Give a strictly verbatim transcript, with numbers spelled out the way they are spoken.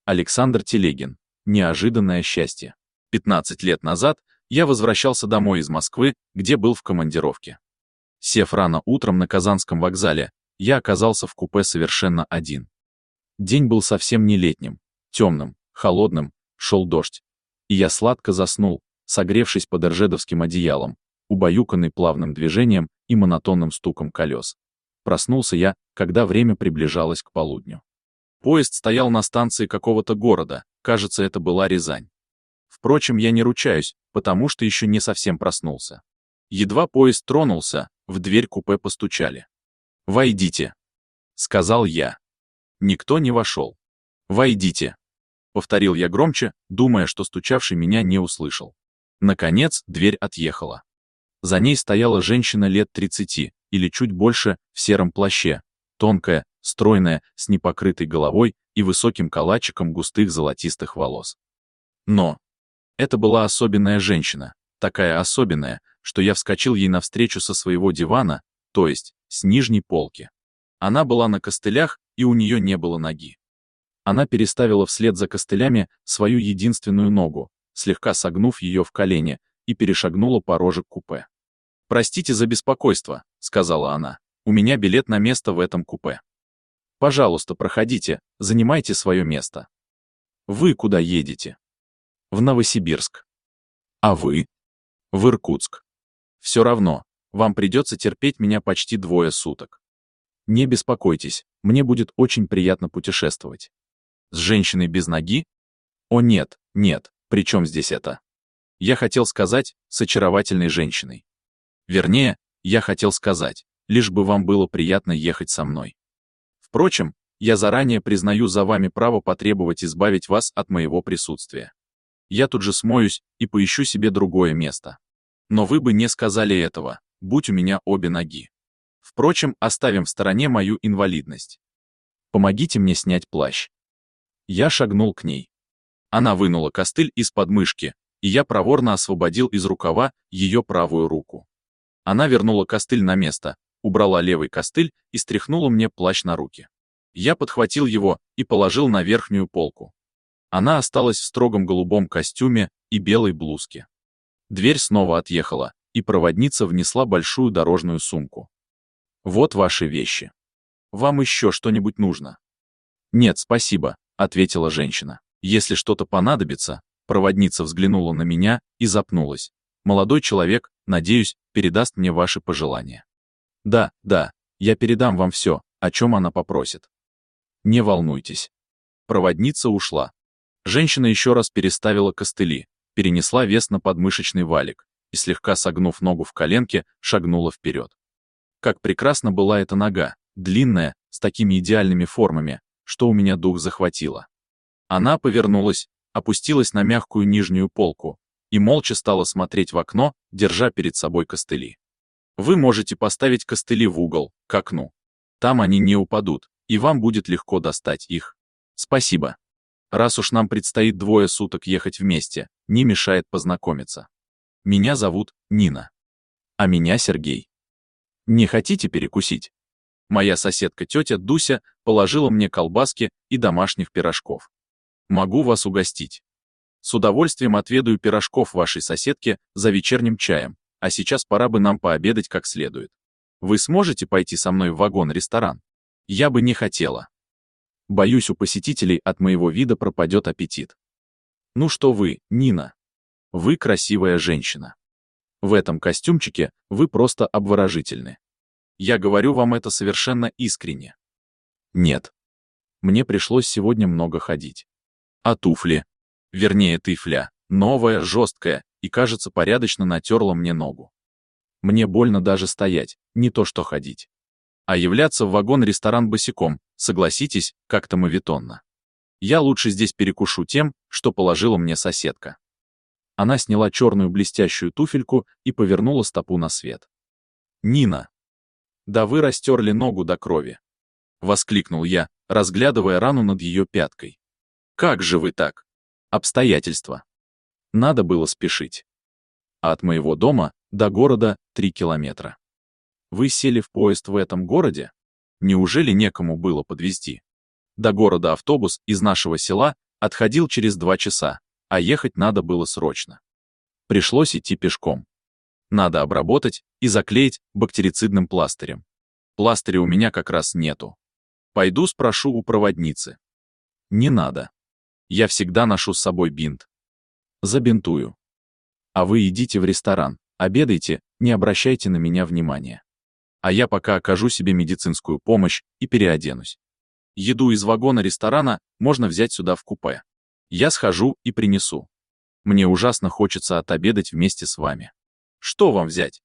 Александр Телегин. Неожиданное счастье. пятнадцать лет назад я возвращался домой из Москвы, где был в командировке. Сев рано утром на Казанском вокзале, я оказался в купе совершенно один. День был совсем не летним, темным, холодным, шел дождь. И я сладко заснул, согревшись под эржедовским одеялом, убаюканный плавным движением и монотонным стуком колес. Проснулся я, когда время приближалось к полудню. Поезд стоял на станции какого-то города, кажется, это была Рязань. Впрочем, я не ручаюсь, потому что еще не совсем проснулся. Едва поезд тронулся, в дверь купе постучали. «Войдите», — сказал я. Никто не вошел. «Войдите», — повторил я громче, думая, что стучавший меня не услышал. Наконец, дверь отъехала. За ней стояла женщина лет тридцати, или чуть больше, в сером плаще, тонкая, стройная, с непокрытой головой и высоким калачиком густых золотистых волос. Но это была особенная женщина, такая особенная, что я вскочил ей навстречу со своего дивана, то есть с нижней полки. Она была на костылях, и у нее не было ноги. Она переставила вслед за костылями свою единственную ногу, слегка согнув ее в колени, и перешагнула порожек купе. «Простите за беспокойство», — сказала она, — «у меня билет на место в этом купе. Пожалуйста, проходите, занимайте свое место». «Вы куда едете?» «В Новосибирск». «А вы?» «В Иркутск». «Все равно, вам придется терпеть меня почти двое суток. Не беспокойтесь, мне будет очень приятно путешествовать». «С женщиной без ноги?» «О нет, нет, при чем здесь это?» Я хотел сказать, с очаровательной женщиной. Вернее, я хотел сказать, лишь бы вам было приятно ехать со мной. Впрочем, я заранее признаю за вами право потребовать избавить вас от моего присутствия. Я тут же смоюсь и поищу себе другое место. Но вы бы не сказали этого, будь у меня обе ноги. Впрочем, оставим в стороне мою инвалидность. Помогите мне снять плащ. Я шагнул к ней. Она вынула костыль из подмышки, и я проворно освободил из рукава ее правую руку. Она вернула костыль на место, убрала левый костыль и стряхнула мне плащ на руки. Я подхватил его и положил на верхнюю полку. Она осталась в строгом голубом костюме и белой блузке. Дверь снова отъехала, и проводница внесла большую дорожную сумку. «Вот ваши вещи. Вам еще что-нибудь нужно?» «Нет, спасибо», — ответила женщина. «Если что-то понадобится...» Проводница взглянула на меня и запнулась. «Молодой человек, надеюсь, передаст мне ваши пожелания». «Да, да, я передам вам все, о чем она попросит. Не волнуйтесь». Проводница ушла. Женщина еще раз переставила костыли, перенесла вес на подмышечный валик и, слегка согнув ногу в коленке, шагнула вперед. Как прекрасна была эта нога, длинная, с такими идеальными формами, что у меня дух захватило. Она повернулась, опустилась на мягкую нижнюю полку и молча стала смотреть в окно, держа перед собой костыли. Вы можете поставить костыли в угол, к окну. Там они не упадут, и вам будет легко достать их. Спасибо. Раз уж нам предстоит двое суток ехать вместе, не мешает познакомиться. Меня зовут Нина. А меня Сергей. Не хотите перекусить? Моя соседка тетя Дуся положила мне колбаски и домашних пирожков. Могу вас угостить. С удовольствием отведаю пирожков вашей соседке за вечерним чаем, а сейчас пора бы нам пообедать как следует. Вы сможете пойти со мной в вагон-ресторан? Я бы не хотела. Боюсь, у посетителей от моего вида пропадет аппетит. Ну что вы, Нина? Вы красивая женщина. В этом костюмчике вы просто обворожительны. Я говорю вам это совершенно искренне. Нет. Мне пришлось сегодня много ходить. А туфли? Вернее, туфля, новая, жесткая, и, кажется, порядочно натерла мне ногу. Мне больно даже стоять, не то что ходить. А являться в вагон-ресторан босиком, согласитесь, как-то моветонно. Я лучше здесь перекушу тем, что положила мне соседка. Она сняла черную блестящую туфельку и повернула стопу на свет. «Нина! Да вы растерли ногу до крови!» — воскликнул я, разглядывая рану над ее пяткой. «Как же вы так? Обстоятельства. Надо было спешить. А от моего дома до города три километра. Вы сели в поезд в этом городе? Неужели некому было подвезти? До города автобус из нашего села Отходил через два часа, а ехать надо было срочно. Пришлось идти пешком. Надо обработать и заклеить бактерицидным пластырем. Пластыря у меня как раз нету. Пойду спрошу у проводницы. Не надо. Я всегда ношу с собой бинт. Забинтую. А вы идите в ресторан, обедайте, не обращайте на меня внимания. А я пока окажу себе медицинскую помощь и переоденусь. Еду из вагона ресторана можно взять сюда в купе. Я схожу и принесу. Мне ужасно хочется отобедать вместе с вами. Что вам взять?